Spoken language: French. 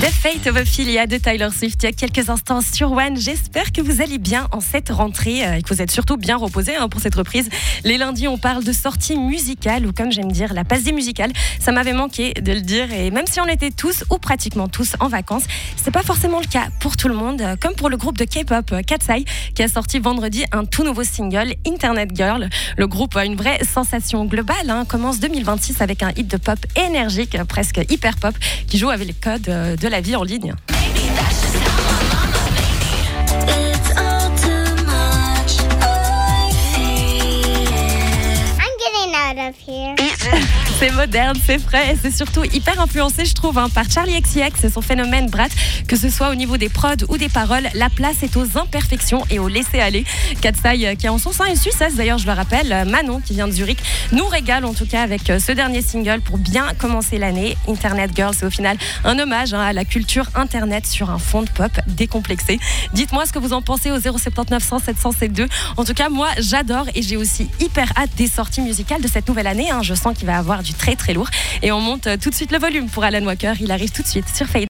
The Fate of Ophelia de Taylor Swift il y a quelques instants sur One. J'espère que vous allez bien en cette rentrée et que vous êtes surtout bien reposés pour cette reprise. Les lundis, on parle de sorties musicales ou comme j'aime dire, la passe des musicales. Ça m'avait manqué de le dire et même si on était tous ou pratiquement tous en vacances, c'est pas forcément le cas pour tout le monde. Comme pour le groupe de K-pop Katseye qui a sorti vendredi un tout nouveau single, Internet Girl. Le groupe a une vraie sensation globale. Commence 2026 avec un hit de pop énergique, presque hyper pop, qui joue avec les codes de la vie en ligne. C'est moderne, c'est frais et c'est surtout hyper influencé, je trouve, par Charli XCX et son phénomène Brat. Que ce soit au niveau des prods ou des paroles, la place est aux imperfections et au laisser-aller. Katseye, qui a en son sein une Suissesse, d'ailleurs, je le rappelle, Manon, qui vient de Zurich, nous régale en tout cas avec ce dernier single pour bien commencer l'année. Internet Girl, c'est au final un hommage à la culture Internet sur un fond de pop décomplexé. Dites-moi ce que vous en pensez au 079 100 702. En tout cas, moi, j'adore et j'ai aussi hyper hâte des sorties musicales de cette nouvelle année. Je sens qu'il va y avoir du très très lourd. Et on monte tout de suite le volume pour Alan Walker. Il arrive tout de suite sur Fade.